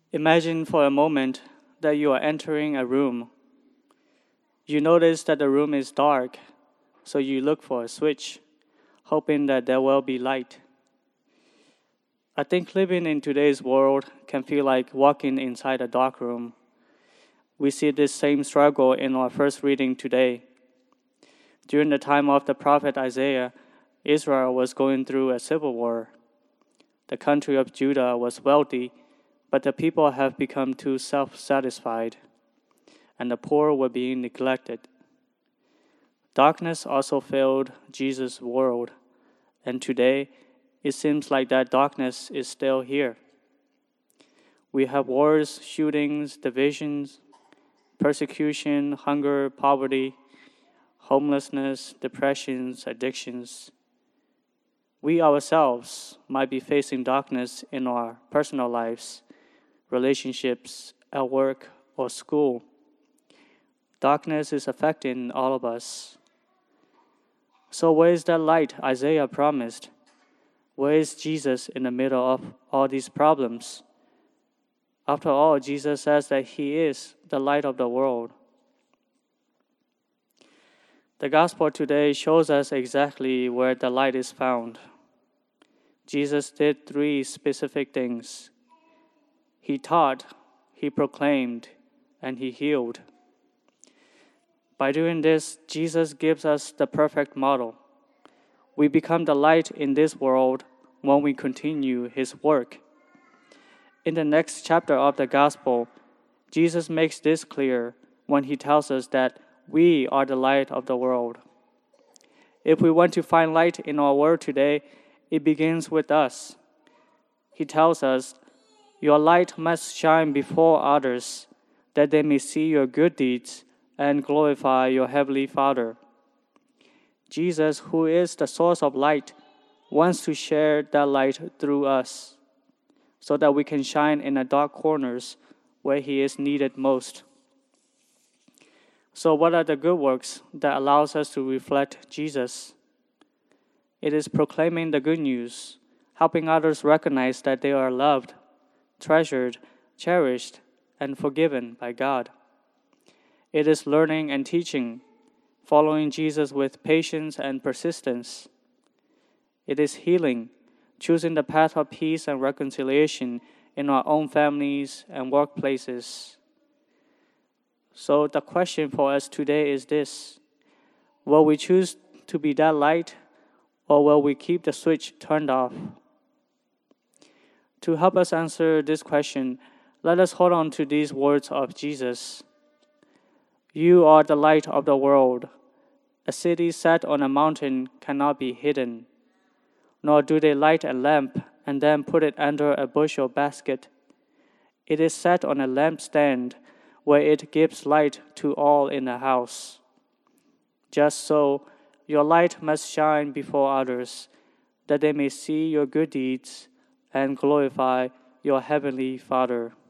Imagine for a moment that you are entering a room. You notice that the room is dark, so you look for a switch, hoping that there will be light. I think living in today's world can feel like walking inside a dark room. We see this same struggle in our first reading today. During the time of the prophet Isaiah, Israel was going through a civil war. The country of Judah was wealthy, but the people have become too self-satisfied, and the poor were being neglected. Darkness also filled Jesus' world, and today it seems like that darkness is still here. We have wars, shootings, divisions, persecution, hunger, poverty, homelessness, depressions, addictions. We ourselves might be facing darkness in our personal lives, relationships, at work, or school. Darkness is affecting all of us. So where is that light Isaiah promised? Where is Jesus in the middle of all these problems? After all, Jesus says that He is the light of the world. The gospel today shows us exactly where the light is found. Jesus did 3 specific things. He taught, He proclaimed, and He healed. By doing this, Jesus gives us the perfect model. We become the light in this world when we continue His work. In the next chapter of the Gospel, Jesus makes this clear when He tells us that we are the light of the world. If we want to find light in our world today, it begins with us. He tells us, "Your light must shine before others, that they may see your good deeds and glorify your heavenly Father." Jesus, who is the source of light, wants to share that light through us, so that we can shine in the dark corners where He is needed most. So what are the good works that allows us to reflect Jesus? It is proclaiming the good news, helping others recognize that they are loved, treasured, cherished, and forgiven by God. It is learning and teaching, following Jesus with patience and persistence. It is healing, choosing the path of peace and reconciliation in our own families and workplaces. So the question for us today is this: will we choose to be that light, or will we keep the switch turned off? To help us answer this question, let us hold on to these words of Jesus. You are the light of the world. A city set on a mountain cannot be hidden, nor do they light a lamp and then put it under a bushel basket. It is set on a lampstand, where it gives light to all in the house. Just so, your light must shine before others, that they may see your good deeds and glorify your heavenly Father.